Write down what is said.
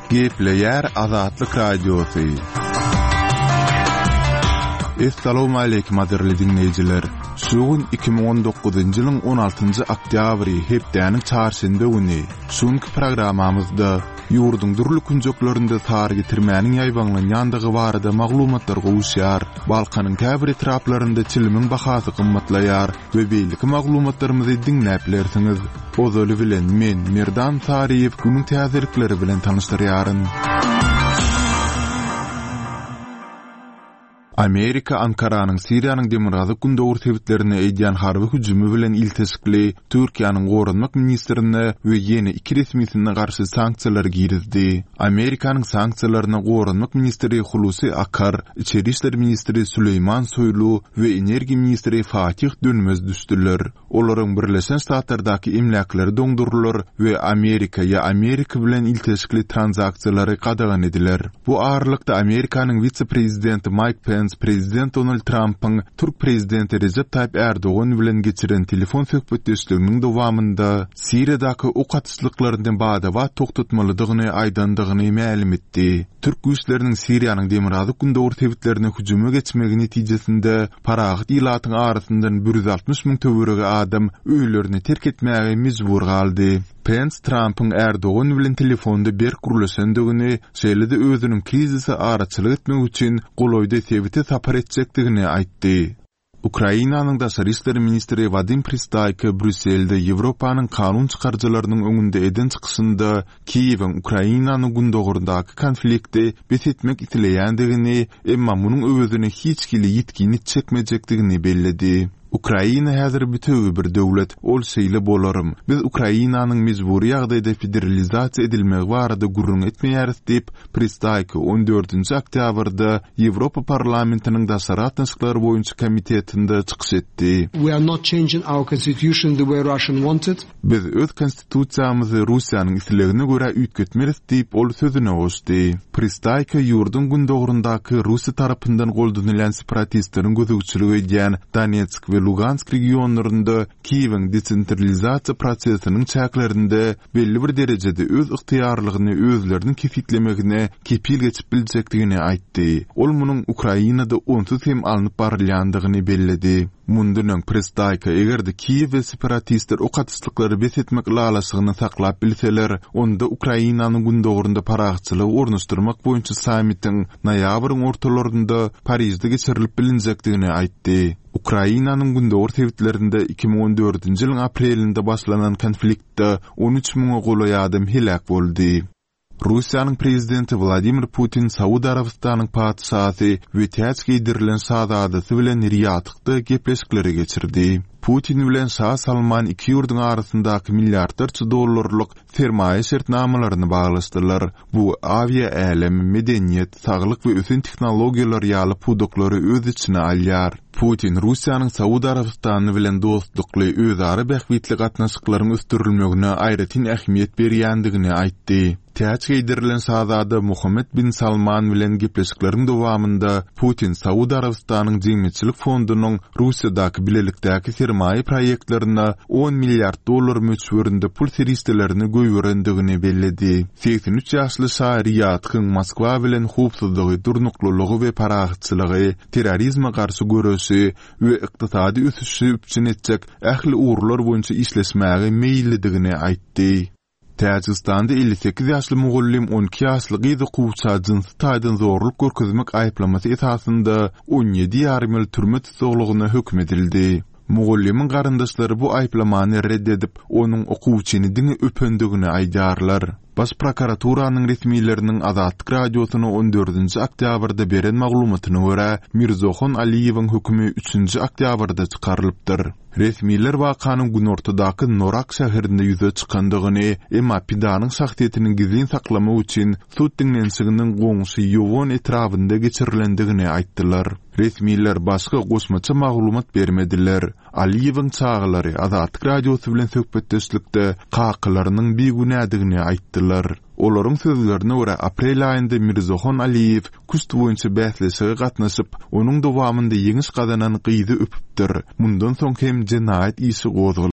Gepleyer Azatlyk Radiosu. Assalamu alaykum aderli dinleyijiler. Şugun 2019-njy ýylyň 16-njy oktýabry hepdäniň çarşembe güni. Şuňky programamyzda ýurdun durly künjeklerinde tar getirmäniň ýaýbanlanýandygy barada maglumatlar gowuşýar, Balkanyň käbir etraplarynda çilimiň bahasy gymmatlaýar we beýleki maglumatlarymyzy dinläp bilersiňiz. Ozaly bilen men Merdan Tariýew günüň täzirlikleri bilen tanyşdyrýaryn. Amerika Ankara'nın Siriýanyň demirgazyk gündöwür tebitlerine eýdýän harby hüjumy bilen iltesikli Türkiýanyň gorunmak ministrine we ýene iki resmisine garşy sanksiýalar girizdi. Amerikanyň sanksiýalaryna gorunmak ministri Hulusi Akar, İçeri işler ministri Süleyman Soýlu we energi ministri Fatih Dönmez düşdüler. Olaryň Birleşen Ştatlardaky emlakları doňdurulur we Amerika ýa Amerika bilen iltesikli transaksiýalary gadagan ediler. Bu aralykda Amerikanyň vice-prezidenti Mike Pence Prezident Donald Trump'ın Türk prezidenti Recep Tayyip Erdoğan bilen geçiren telefon söhbetleşiginiň dowamında Siriýadaky okatsızlıklarından bada toktatmalydygyny aýdandygyny ma'lum etdi. Türk güýçleriniň Siriýanyň demirgazyk gündöwür tebitlerine hüjuma geçmegi netijesinde paragat ilatyň arasyndan 160 000 töwerege adam öýlerini terk etmäge mejbur galdy. Pence Trump'ın Erdoğan bilen telefonda bir gurulaşandygyny, şeýle-de özüniň krizisi araçylyk etmek üçin golaýda sebite tapar etjekdigini aýtdy. Ukrainanyň daşary işleri ministri Vadim Pristayka Brüsselde Ýewropanyň kanun çykarjylarynyň öňünde eden çykyşynda Kiýewiň Ukrainanyň gündöwüründaky konflikti besetmek itileýändigini, emma munyň özüne hiç kili ýetgini çekmejekdigini belledi. Ukraina häzir bütögi bir döwlet olsaýla bolarym. Biz Ukrainanyň mejburi ýagdaýda federalizasiýa edilmegi barada gurrun etmeýäris diýip Pristayka 14-nji oktýabrda Ýewropa parlamentiniň daşary atnaşyklary boýunça komitetinde çykyş etdi. We are not changing our constitution the way Russian wanted. Biz öz konstitusiýamyzy Russiýanyň islegine görä üýtgetmeris diýip ol sözüne goşdy. Pristayka ýurdun gündöwüründaky Russiýa tarapyndan goldanylan separatistleriň gözegçiligi edýän Donetsk we Lugansk regionlarında Kiýewiň desentralizasiýa prosesiniň çäklerinde belli bir derejede öz yktyýarlygyny özleriniň kefitlemegine kepil geçip biljekdigini aýtdy. Ol munyň Ukrainada onsuz hem alınıp barylýandygyny belledi. Mundan Pristayka egerde Kiýew we separatistler okatsızlyklary besetmek lalasygyny saklap bilseler, onda Ukrainanyň gündöwürinde paragçylygy ornaşdyrmak boýunça sammitin noýabryň ortalarynda Parisde geçirilip bilinjekdigini aýtdy. Ukrainanyň gündöwür tebitlerinde 2014-nji ýylyň aprelinde başlanan konfliktde 13 000 golaý adam helak boldy. Russiýanyň prezidenti Vladimir Putin Saudiýa Arabistanyň padşahy we täze giydirilen şahzadasy bilen Riyadda gepleşikleri geçirdi. Putin bilen Şah Salman iki ýurduň arasyndaky milliardarça dollarlyk sermaýe şertnamalaryny baglaşdylar. Bu aviýa älemi, medeniýet, saglyk we ösen tehnologiýalar ýaly pudoklary öz içine alýar. Putin Russiýanyň Saudiýa Arabistany bilen dostlukly özara bähwitli gatnaşyklaryň östürilmegine aýratyn ähmiýet berýändigini aýtdy. Täze giydirilen şahzada Muhammed bin Salman bilen gepleşikleriň dowamında Putin Saudiýa Arabistanyň jemgyçilik fondunyň Russiýadaky bilelikdäki sermaýe proýektlerine 10 milliard dollar möçberinde pul seristelerini göýürendigini belledi. 83 ýaşly Şah Riyadkyň Moskwa bilen howpsuzlygy, durnuklulygy we paragçylygy, terrorizme garşy görüşi we ykdysady ösüşi üçin etjek ähli uğurlar boýunça işleşmäge meýillidigini aýtdy. Täjikistanda 58 ýaşly mugullim 12 ýaşly gyzy gowça jinsy taýdan zorluk görkezmek aýplamasy esasında 17 ýarym ýyl türme tutuglygyna hökm edildi. Mugullimin garyndaşlary bu aýplamany reddedip, onuň okuwçyny diňe öpendigini aýdarlar. Baş prokuraturanyň resmiýetleriniň Azatlyk radiosyna 14-nji oktýabrda beren maglumatyna görä, Mirzohon Aliýewiň hökümi 3-nji oktýabrda çykarylypdyr. Resmiýetler wakanyň günortadaky Norak şäherinde ýüze çykandygyny, emma pidanyň şahsiýetini gizlin saklamak üçin sud dinlenşiginiň goňşy ýowon etrafynda geçirilendigini aýtdylar. Resmiýetler başga goşmaça maglumat bermediler. Aliýewiň çağlary Azatlyk radiosy bilen söhbetdeşlikde kakylarynyň begünädigini aýtdylar. Olaryň sözlerine görä aprel aýynda Mirzohon Aliýew kust boýunça bähleşige gatnaşyp, onuň dowamında ýeňiş gazanan gyzy öpüpdir. Mundan soň hem jenaýat işi gozuldy.